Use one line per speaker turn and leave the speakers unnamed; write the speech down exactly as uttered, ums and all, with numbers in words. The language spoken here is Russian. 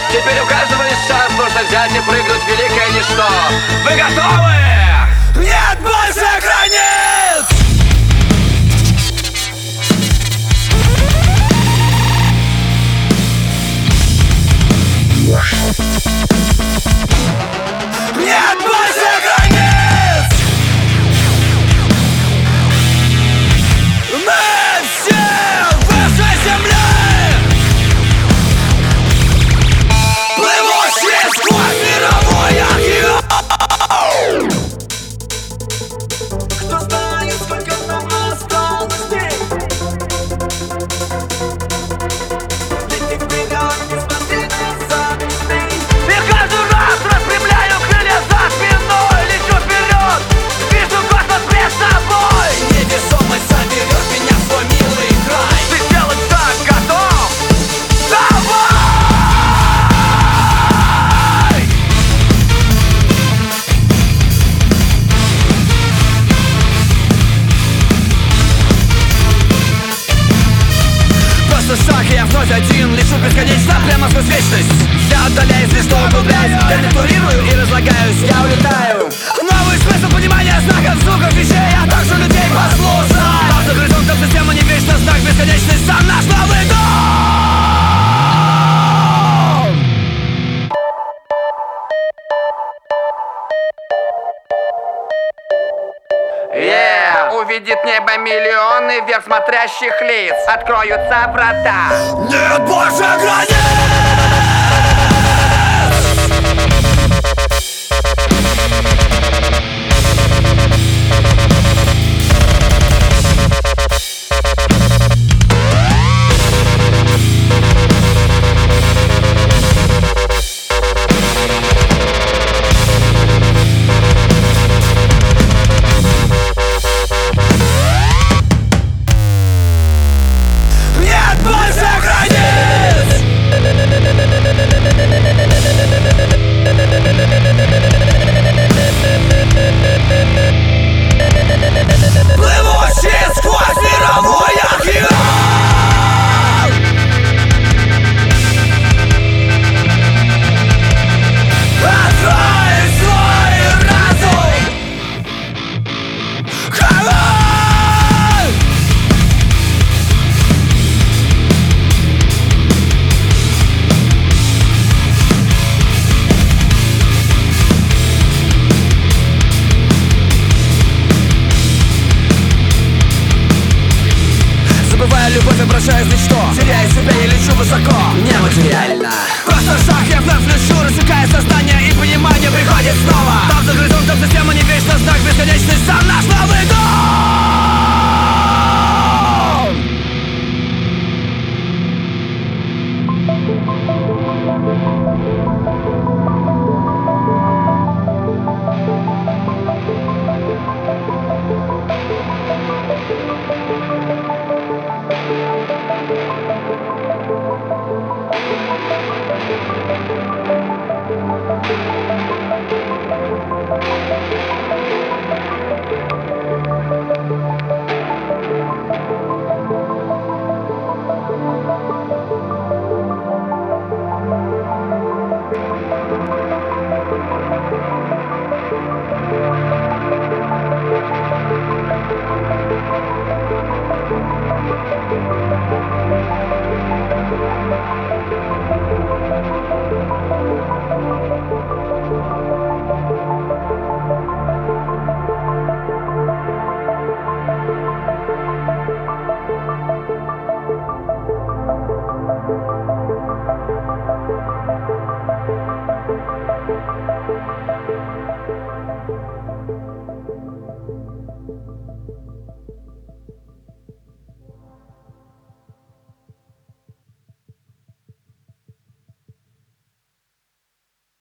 Теперь у каждого есть шанс просто взять и прыгнуть в великое ничто. Вы готовы?
Нет больше границ! Нет больше границ! Мы все выше земли, плывущие сквозь мировой океан. Кто знает, сколько нам осталось дней? Лети вперед, не смотри назад, не смей.
И каждый раз распрямляю крылья за спиной. Лечу вперед, вижу космос пред собой.
Невесомость заберет меня в свой милый край.
Ты сделать так готов? Давай!
Просто шаг, и я вновь один. Лечу бесконечно прямо сквозь вечность. Я отдаляюсь, лишь что углубляюсь. Дезактурирую и разлагаюсь, я улетаю. Новый смысл понимания знаков, звуков, вещей, а также людей послушай. Просто горизонтов система не вечно, знак бесконечный, сам наш новый дом.
Yeah! Увидит небо миллионы вверх смотрящих лиц. Откроются врата.
Нет больше границ! Нет больше границ! Плывущие сквозь мировой океан. Открой свой разум. Come on! Забывая любовь, обращаюсь в ничто. Теряю себя и лечу высоко, нематериально. Просто шаг, я вновь лечу, рассекая сознание